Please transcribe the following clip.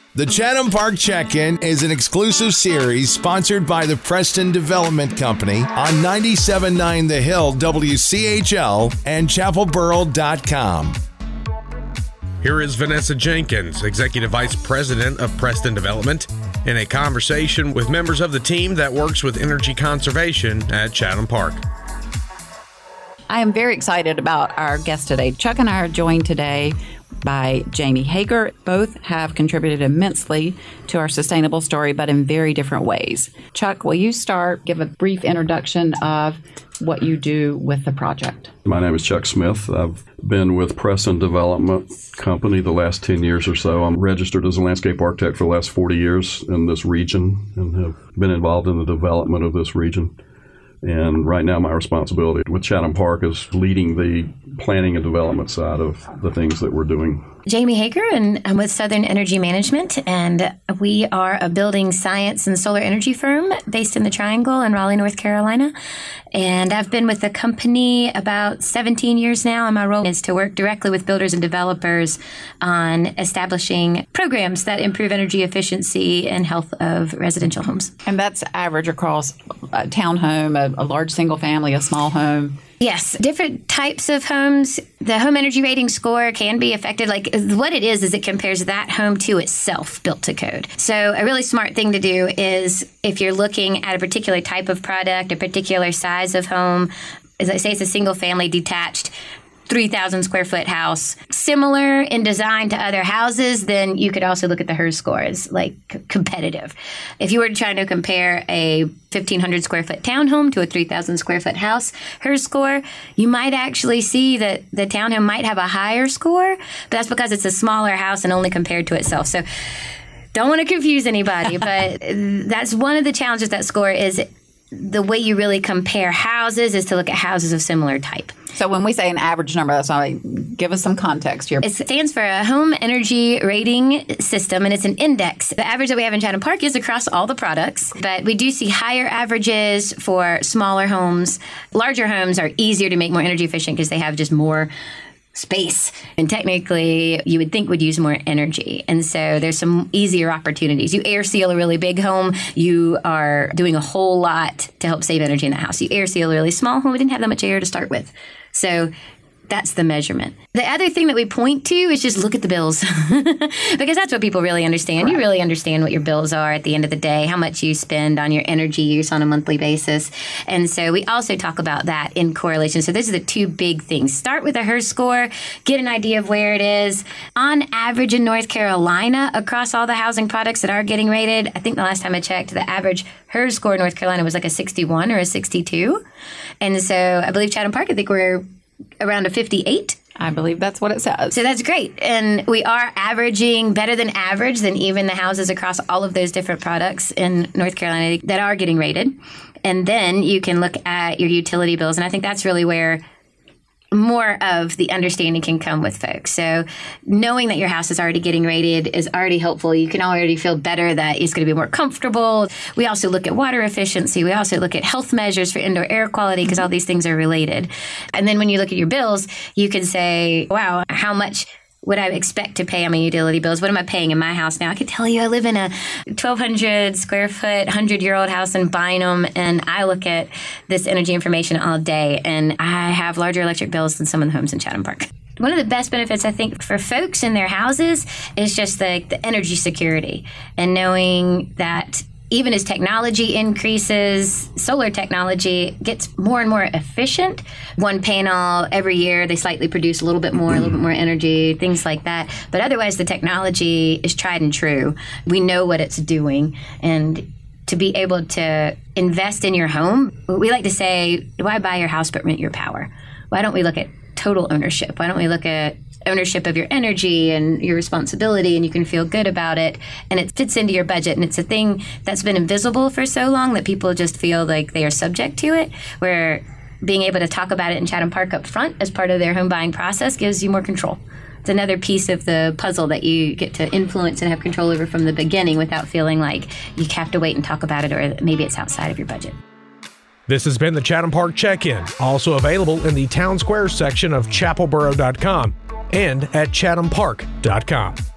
The Chatham Park Check-In is an exclusive series sponsored by the Preston Development Company on 97.9 The Hill WCHL and chapelboro.com. Here is Vanessa Jenkins, Executive Vice President of Preston Development, in a conversation with members of the team that works with energy conservation at Chatham Park. I am very excited about our guest today. Chuck and I are joined today by Jamie Hager. Both have contributed immensely to our sustainable story, but in very different ways. Chuck, will you start, give a brief introduction of what you do with the project? My name is Chuck Smith. I've been with Preston Development Company the last 10 years or so. I'm registered as a landscape architect for the last 40 years in this region and have been involved in the development of this region. And right now my responsibility with Chatham Park is leading the planning and development side of the things that we're doing. Jamie Hager, and I'm with Southern Energy Management, and we are a building science and solar energy firm based in the Triangle in Raleigh, North Carolina. And I've been with the company about 17 years now, and my role is to work directly with builders and developers on establishing programs that improve energy efficiency and health of residential homes. And that's average across a townhome, a large single family, a small home. Yes, different types of homes. The home energy rating score can be affected. Like what it is it compares that home to itself built to code. So a really smart thing to do is if you're looking at a particular type of product, a particular size of home, as I say, it's a single family detached 3,000 square foot house, similar in design to other houses, then you could also look at the HERS score as like competitive. If you were trying to compare a 1,500 square foot townhome to a 3,000 square foot house, HERS score, you might actually see that the townhome might have a higher score, but that's because it's a smaller house and only compared to itself. So don't want to confuse anybody, but that's one of the challenges that score is the way you really compare houses is to look at houses of similar type. So when we say an average number, that's why give us some context here. It stands for a home energy rating system, and it's an index. The average that we have in Chatham Park is across all the products, but we do see higher averages for smaller homes. Larger homes are easier to make more energy efficient because they have just more space, and technically you would think would use more energy. And so there's some easier opportunities. You air seal a really big home, you are doing a whole lot to help save energy in that house. You air seal a really small home, we didn't have that much air to start with. So that's the measurement. The other thing that we point to is just look at the bills because that's what people really understand. Right. You really understand what your bills are at the end of the day, how much you spend on your energy use on a monthly basis. And so we also talk about that in correlation. So those are the two big things. Start with a HERS score, get an idea of where it is. On average in North Carolina, across all the housing products that are getting rated, I think the last time I checked, the average HERS score in North Carolina was like a 61 or a 62. And so I believe Chatham Park, I think we're around a 58. I believe that's what it says. So that's great. And we are averaging better than average than even the houses across all of those different products in North Carolina that are getting rated. And then you can look at your utility bills. And I think that's really where more of the understanding can come with folks. So knowing that your house is already getting rated is already helpful. You can already feel better that it's going to be more comfortable. We also look at water efficiency. We also look at health measures for indoor air quality because all these things are related. And then when you look at your bills, you can say, wow, how much would I expect to pay on my utility bills? What am I paying in my house now? I could tell you I live in a 1,200 square foot, 100-year-old house in Bynum, and I look at this energy information all day, and I have larger electric bills than some of the homes in Chatham Park. One of the best benefits, I think, for folks in their houses is just the energy security and knowing that even as technology increases, solar technology gets more and more efficient. One panel every year, they slightly produce a little bit more energy, things like that. But otherwise, the technology is tried and true. We know what it's doing. And to be able to invest in your home, we like to say, why buy your house but rent your power? Why don't we look at total ownership? Why don't we look at ownership of your energy and your responsibility, and you can feel good about it, and it fits into your budget, and it's a thing that's been invisible for so long that people just feel like they are subject to it, where being able to talk about it in Chatham Park up front as part of their home buying process gives you more control. It's another piece of the puzzle that you get to influence and have control over from the beginning without feeling like you have to wait and talk about it, or maybe it's outside of your budget. This has been the Chatham Park Check-In, also available in the Town Square section of chapelboro.com and at chathampark.com.